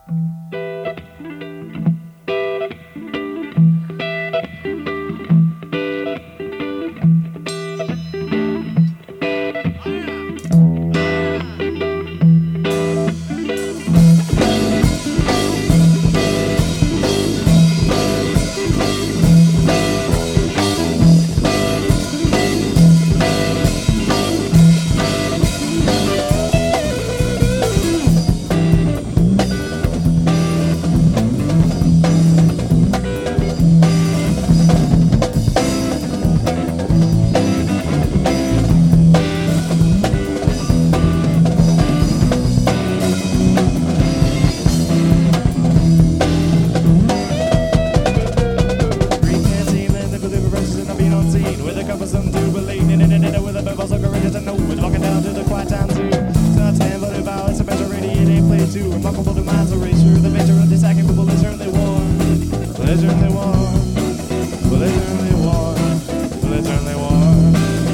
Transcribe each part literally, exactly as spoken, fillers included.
With a couple some jubilating in and in with a bubble so courageous and no it's walking down to the quiet town zoo. So I stand for the vow, it's a measure ready, it ain't played too. Remarkable to minds erasure, the venture of this acting people is certainly warm. Well, it's certainly warm. Well, it's certainly warm. Well, it's certainly warm.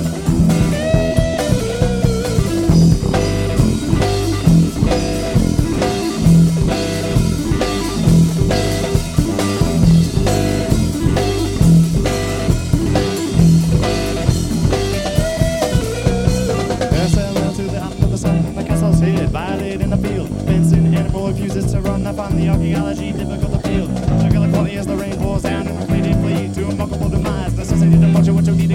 Violate in the field, fencing and boy refuses to run. I find the archaeology difficult to feel. Circular quality as the rain pours down and the fleeting flee to a remarkable demise. Necessity to much of what you need.